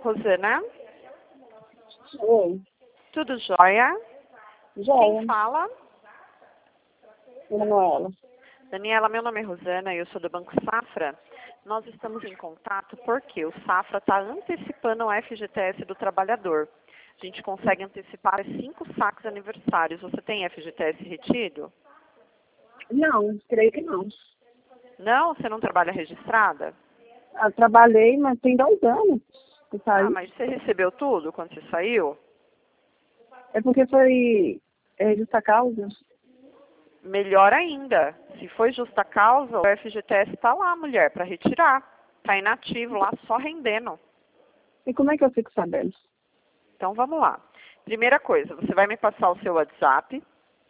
Rosana, Oi, tudo jóia? joia, Quem fala? Manuela. Daniela, meu nome é Rosana, eu sou do Banco Safra. Nós estamos em contato porque o Safra está antecipando o FGTS do trabalhador. A gente consegue antecipar 5 saques aniversários. Você tem FGTS retido? Não, creio que não. Não? Você não trabalha registrada? Eu trabalhei, mas tem 2 anos que saí. Ah, mas você recebeu tudo quando você saiu? É porque foi justa causa. Melhor ainda. Se foi justa causa, o FGTS está lá, mulher, para retirar. Está inativo lá, só rendendo. E como é que eu fico sabendo? Então, vamos lá. Primeira coisa, você vai me passar o seu WhatsApp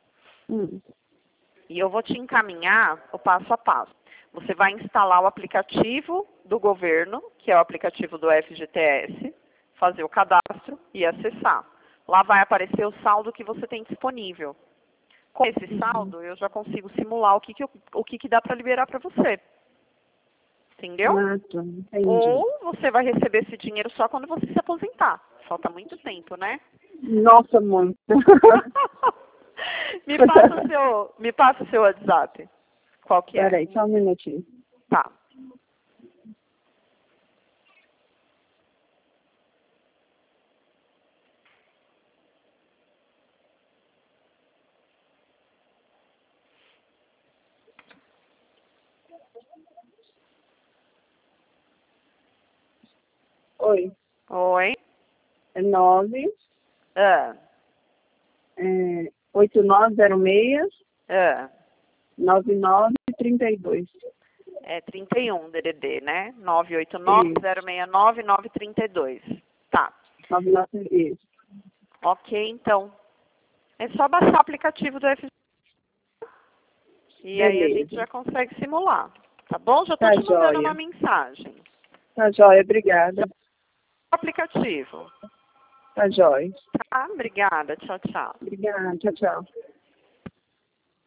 e eu vou te encaminhar o passo a passo. Você vai instalar o aplicativo do governo, que é o aplicativo do FGTS, fazer o cadastro e acessar. Lá vai aparecer o saldo que você tem disponível. Com esse saldo, eu já consigo simular o que dá para liberar para você. Entendeu? Ah, tá, entendi. Ou você vai receber esse dinheiro só quando você se aposentar. Falta muito tempo, né? Nossa, muito. me passa o seu WhatsApp. Qual que é? Peraí, só um minutinho. Tá. Oi, Oi. é 9, Ah, 8906 ah. 9932. É 31 DDD, né? 989-069-932. Tá. 99, isso. Ok, então. É só baixar o aplicativo do FGTS. E aí a gente Beleza. já consegue simular. Tá bom? Já tô Tá te mandando uma joia. mensagem. Tá joia, obrigada. Aplicativo. Tá joia. Tá? Obrigada. Tchau, tchau. Obrigada, tchau, tchau.